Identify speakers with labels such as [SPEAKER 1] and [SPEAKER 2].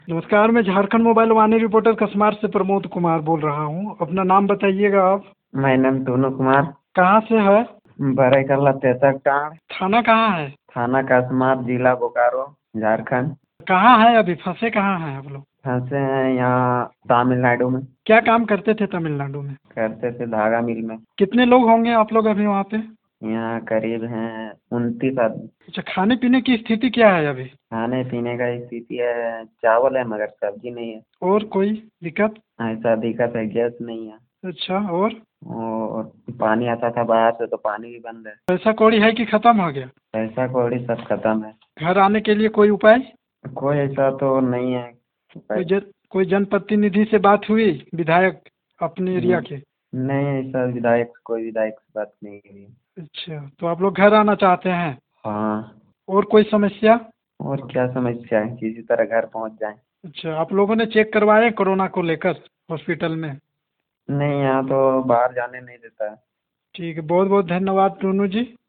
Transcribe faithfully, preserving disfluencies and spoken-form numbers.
[SPEAKER 1] नमस्कार, मैं Jharkhand mobile Vaani reporter Kasmar से प्रमोद कुमार बोल रहा हूँ। अपना नाम बताइएगा आप।
[SPEAKER 2] मैं नाम टूनू कुमार।
[SPEAKER 1] कहाँ से है?
[SPEAKER 2] बरईकल्ला तेसक टाँड़।
[SPEAKER 1] थाना कहाँ है?
[SPEAKER 2] थाना कसमार, जिला बोकारो, झारखंड।
[SPEAKER 1] कहाँ है अभी? फंसे कहाँ हैं आप लोग?
[SPEAKER 2] फंसे हैं यहाँ तमिलनाडु में।
[SPEAKER 1] क्या काम करते थे तमिलनाडु में?
[SPEAKER 2] करते थे धागा मिल में।
[SPEAKER 1] कितने लोग होंगे आप लोग अभी वहाँ पे?
[SPEAKER 2] यहाँ करीब हैं उनतीस आदमी।
[SPEAKER 1] अच्छा, खाने पीने की स्थिति क्या है अभी?
[SPEAKER 2] खाने पीने का स्थिति है, चावल है मगर सब्जी नहीं है।
[SPEAKER 1] और कोई दिक्कत?
[SPEAKER 2] ऐसा दिक्कत है, गैस नहीं है।
[SPEAKER 1] अच्छा, और
[SPEAKER 2] और पानी आता था बाहर से, तो पानी भी बंद है।
[SPEAKER 1] पैसा कौड़ी है कि खत्म हो गया?
[SPEAKER 2] पैसा कौड़ी सब खत्म है।
[SPEAKER 1] घर आने के लिए कोई उपाय?
[SPEAKER 2] कोई ऐसा तो नहीं है।
[SPEAKER 1] कोई जन कोई जनप्रतिनिधि से बात हुई, विधायक अपने एरिया के?
[SPEAKER 2] नहीं, ऐसा विधायक कोई विधायक से बात नहीं हुई।
[SPEAKER 1] अच्छा, तो आप लोग घर आना चाहते हैं?
[SPEAKER 2] हाँ।
[SPEAKER 1] और कोई समस्या?
[SPEAKER 2] और क्या समस्या है, किसी तरह घर पहुंच जाए।
[SPEAKER 1] अच्छा, आप लोगों ने चेक करवाए कोरोना को लेकर हॉस्पिटल में?
[SPEAKER 2] नहीं, यहाँ तो बाहर जाने नहीं देता है।
[SPEAKER 1] ठीक है, बहुत बहुत धन्यवाद टूनू जी।